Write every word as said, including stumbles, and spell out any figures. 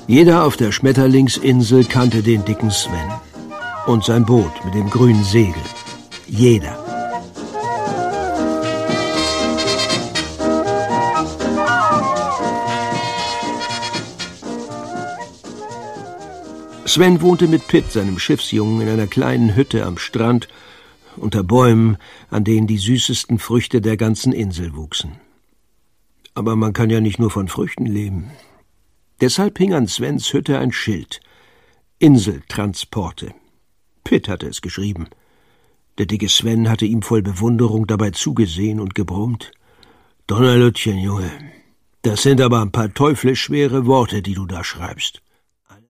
Jeder auf der Schmetterlingsinsel kannte den dicken Sven. Und sein Boot mit dem grünen Segel. Jeder. Sven wohnte mit Pitt, seinem Schiffsjungen, in einer kleinen Hütte am Strand, unter Bäumen, an denen die süßesten Früchte der ganzen Insel wuchsen. Aber man kann ja nicht nur von Früchten leben. Deshalb hing an Svens Hütte ein Schild. Inseltransporte. Pitt hatte es geschrieben. Der dicke Sven hatte ihm voll Bewunderung dabei zugesehen und gebrummt. »Donnerlütchen, Junge, das sind aber ein paar teuflisch schwere Worte, die du da schreibst.«